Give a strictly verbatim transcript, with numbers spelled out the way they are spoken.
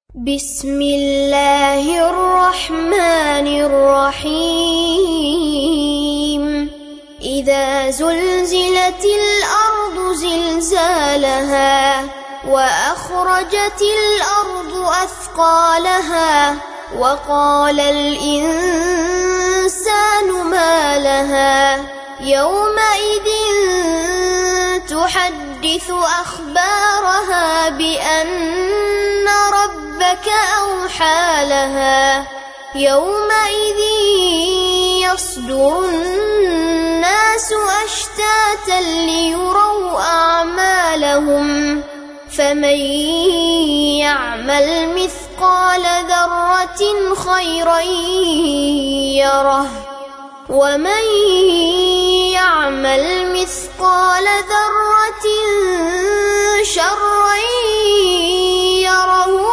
बिस्मिल्लाहिर्रहमानिर्रहीम। इज़ा ज़ुल्ज़िलतिल अर्दु ज़िल्ज़ालहा व अख़रजतिल अर्दु अथक़ालहा व क़ालल इंसानु मा लहा यौमइज़िन तुहद्दिसु अख़बारहा बिअन्न रब्बक अवहा लहा यौमइज़िन यस्दुरुन्नासु अश्तातन लियुरौ अअमालहुम फमन यअमल मिस्क़ाल ज़र्रतिन खैरन यरह वमन यअमल मिस्क़ाल ज़र्रतिन शर्रन यरह